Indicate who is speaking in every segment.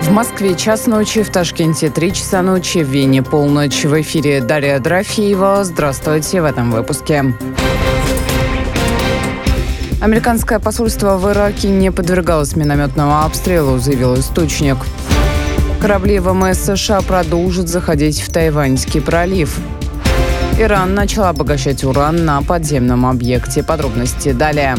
Speaker 1: В Москве 1:00 ночи, в Ташкенте 3 часа ночи, в Вене полночь. В эфире Дарья Дорофеева. Здравствуйте в этом выпуске. Американское посольство в Ираке не подвергалось минометному обстрелу, заявил источник. Корабли ВМС США продолжат заходить в Тайваньский пролив. Иран начал обогащать уран на подземном объекте. Подробности далее.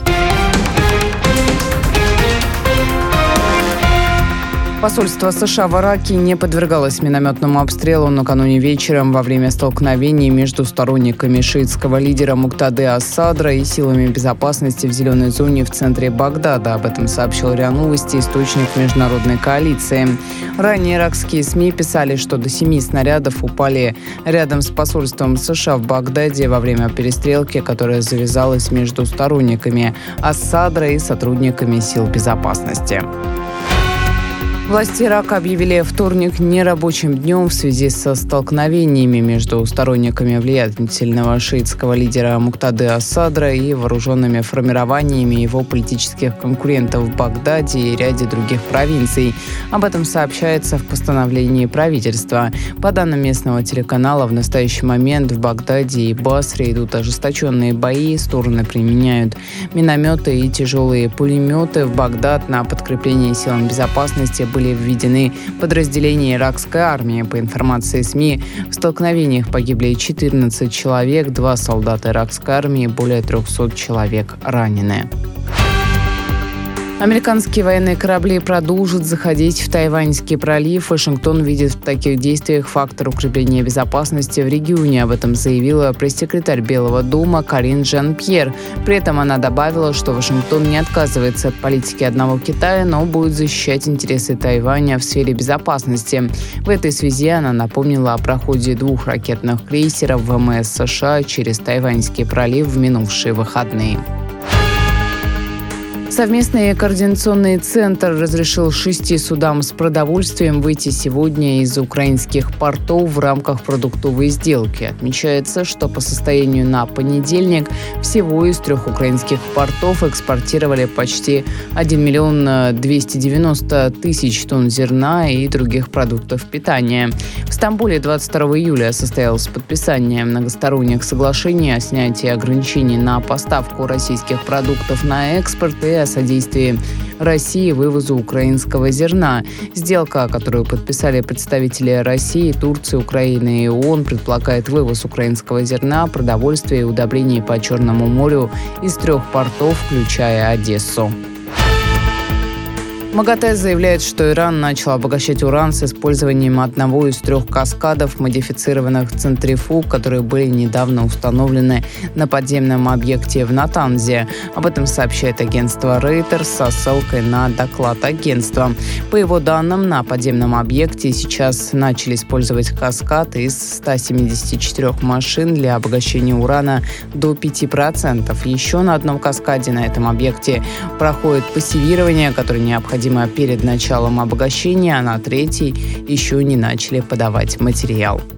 Speaker 1: Посольство США в Ираке не подвергалось минометному обстрелу накануне вечером во время столкновений между сторонниками шиитского лидера Муктады ас-Садра и силами безопасности в зеленой зоне в центре Багдада. Об этом сообщил РИА Новости, источник международной коалиции. Ранее иракские СМИ писали, что до 7 снарядов упали рядом с посольством США в Багдаде во время перестрелки, которая завязалась между сторонниками ас-Садра и сотрудниками сил безопасности. Власти Ирака объявили вторник нерабочим днем в связи со столкновениями между сторонниками влиятельного шиитского лидера Муктады ас-Садра и вооруженными формированиями его политических конкурентов в Багдаде и ряде других провинций. Об этом сообщается в постановлении правительства. По данным местного телеканала, в настоящий момент в Багдаде и Басре идут ожесточенные бои, стороны применяют минометы и тяжелые пулеметы. В Багдад на подкрепление силам безопасности были введены подразделения иракской армии. По информации СМИ, в столкновениях погибли 14 человек, 2 солдата иракской армии, более 300 человек ранены. Американские военные корабли продолжат заходить в Тайваньский пролив. Вашингтон видит в таких действиях фактор укрепления безопасности в регионе. Об этом заявила пресс-секретарь Белого дома Карин Жан-Пьер. При этом она добавила, что Вашингтон не отказывается от политики одного Китая, но будет защищать интересы Тайваня в сфере безопасности. В этой связи она напомнила о проходе 2 ракетных крейсеров ВМС США через Тайваньский пролив в минувшие выходные. Совместный координационный центр разрешил 6 судам с продовольствием выйти сегодня из украинских портов в рамках продуктовой сделки. Отмечается, что по состоянию на понедельник всего из 3 украинских портов экспортировали почти 1 290 000 тонн зерна и других продуктов питания. В Стамбуле 22 июля состоялось подписание многосторонних соглашений о снятии ограничений на поставку российских продуктов на экспорт и о содействии России вывозу украинского зерна. Сделка, которую подписали представители России, Турции, Украины и ООН, предполагает вывоз украинского зерна, продовольствия и удобрений по Черному морю из 3 портов, включая Одессу. МАГАТЭ заявляет, что Иран начал обогащать уран с использованием одного из 3 каскадов модифицированных центрифуг, которые были недавно установлены на подземном объекте в Натанзе. Об этом сообщает агентство Reuters со ссылкой на доклад агентства. По его данным, на подземном объекте сейчас начали использовать каскад из 174 машин для обогащения урана до 5%. Еще на одном каскаде на этом объекте проходит пассивирование, которое необходимо перед началом обогащения, а на 3-й еще не начали подавать материал.